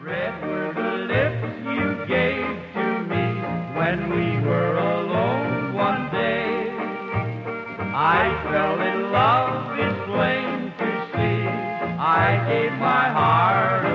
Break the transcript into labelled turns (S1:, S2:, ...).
S1: Red were the lips you gave to me when we were alone one day. I fell in love, it's plain to see. I gave my heart